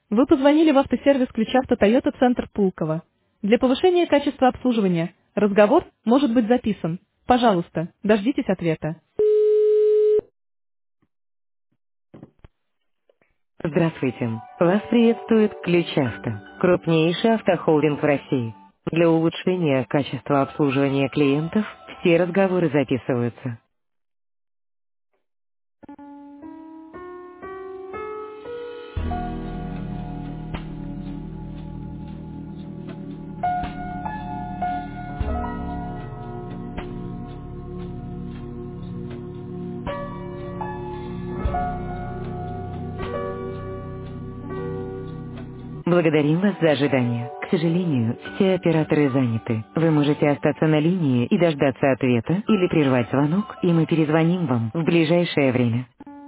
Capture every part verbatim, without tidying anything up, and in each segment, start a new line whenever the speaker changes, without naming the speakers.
Вы позвонили в автосервис Ключавто Toyota Центр Пулково. Для повышения качества обслуживания разговор может быть записан. Пожалуйста, дождитесь ответа. Здравствуйте. Вас приветствует Ключавто, крупнейший автохолдинг в России. Для улучшения качества обслуживания клиентов все разговоры записываются. Благодарим вас за ожидание. К сожалению, все операторы заняты. Вы можете остаться на линии и дождаться ответа или прервать звонок, и мы перезвоним вам в ближайшее время.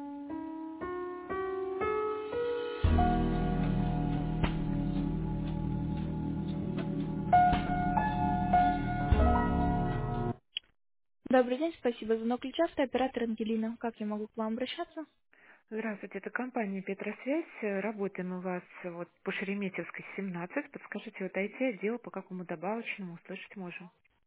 Добрый день, спасибо за звонок Ключавто, оператор Ангелина. Как я могу к вам обращаться?
Здравствуйте, это компания Петросвязь. Э, Работаем у вас э, вот по Шереметьевской, семнадцать. Подскажите, вот ай ти-отдел по какому добавочному услышать можем?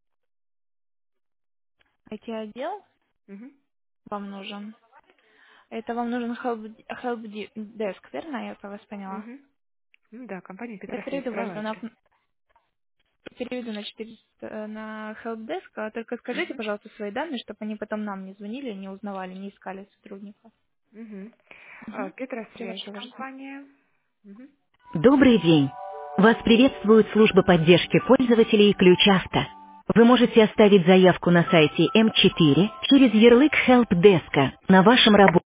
ай ти-отдел
Угу.
вам нужен. Это вам нужен help, help desk, верно? Я вас поняла.
Угу. Ну да, компания
Я
Петросвязь,
переведу ваш звонок,
провайдер.
переведу на, четыре э, на help desk, а только скажите,
Угу.
пожалуйста, свои данные, чтобы они потом нам не звонили, не узнавали, не искали сотрудников.
Угу. А,
Угу.
Петросвязь
Хорошо, ваш звонок.
компания. Угу.
Добрый день. Вас приветствует служба поддержки пользователей Ключавто. Вы можете оставить заявку на сайте эм четыре через ярлык Help Desk на вашем рабочем